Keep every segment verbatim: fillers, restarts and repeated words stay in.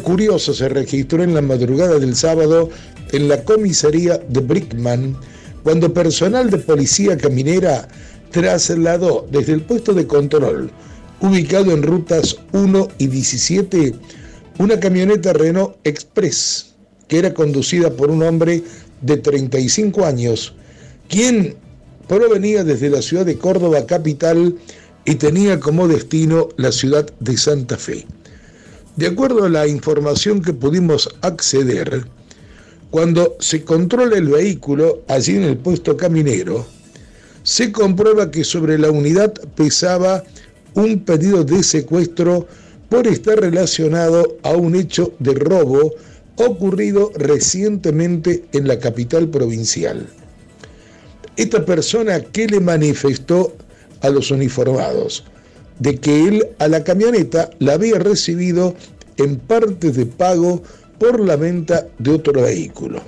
curioso se registró en la madrugada del sábado en la comisaría de Brickman, cuando personal de policía caminera trasladó desde el puesto de control, ubicado en rutas uno y diecisiete, una camioneta Renault Express, que era conducida por un hombre de treinta y cinco años, quien provenía desde la ciudad de Córdoba capital y tenía como destino la ciudad de Santa Fe. De acuerdo a la información que pudimos acceder, cuando se controla el vehículo allí en el puesto caminero, se comprueba que sobre la unidad pesaba un pedido de secuestro por estar relacionado a un hecho de robo ocurrido recientemente en la capital provincial. Esta persona que le manifestó a los uniformados de que él a la camioneta la había recibido en partes de pago por la venta de otro vehículo.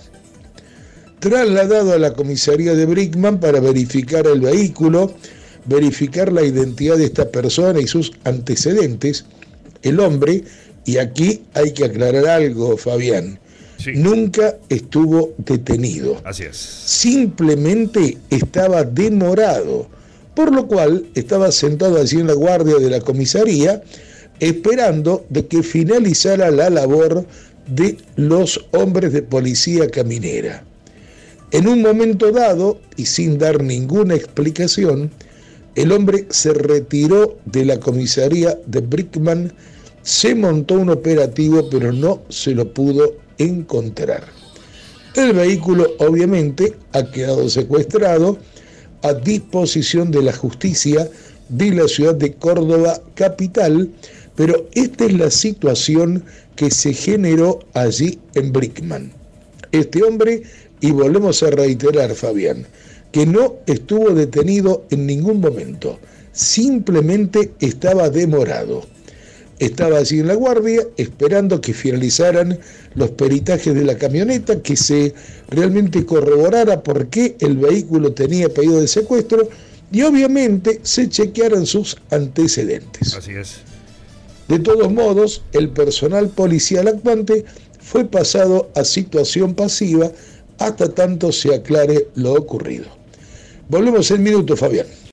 Trasladado a la comisaría de Brickman para verificar el vehículo, verificar la identidad de esta persona y sus antecedentes, el hombre, y aquí hay que aclarar algo, Fabián, sí, nunca estuvo detenido. Así es. Simplemente estaba demorado, por lo cual estaba sentado allí en la guardia de la comisaría, esperando de que finalizara la labor de los hombres de policía caminera. En un momento dado, y sin dar ninguna explicación, el hombre se retiró de la comisaría de Brickman, se montó un operativo, pero no se lo pudo encontrar. El vehículo, obviamente, ha quedado secuestrado a disposición de la justicia de la ciudad de Córdoba capital, pero esta es la situación que se generó allí en Brickman. Este hombre, y volvemos a reiterar, Fabián, que no estuvo detenido en ningún momento, simplemente estaba demorado. Estaba allí en la guardia esperando que finalizaran los peritajes de la camioneta, que se realmente corroborara por qué el vehículo tenía pedido de secuestro y obviamente se chequearan sus antecedentes. Así es. De todos modos, el personal policial actuante fue pasado a situación pasiva hasta tanto se aclare lo ocurrido. Volvemos en minuto, Fabián.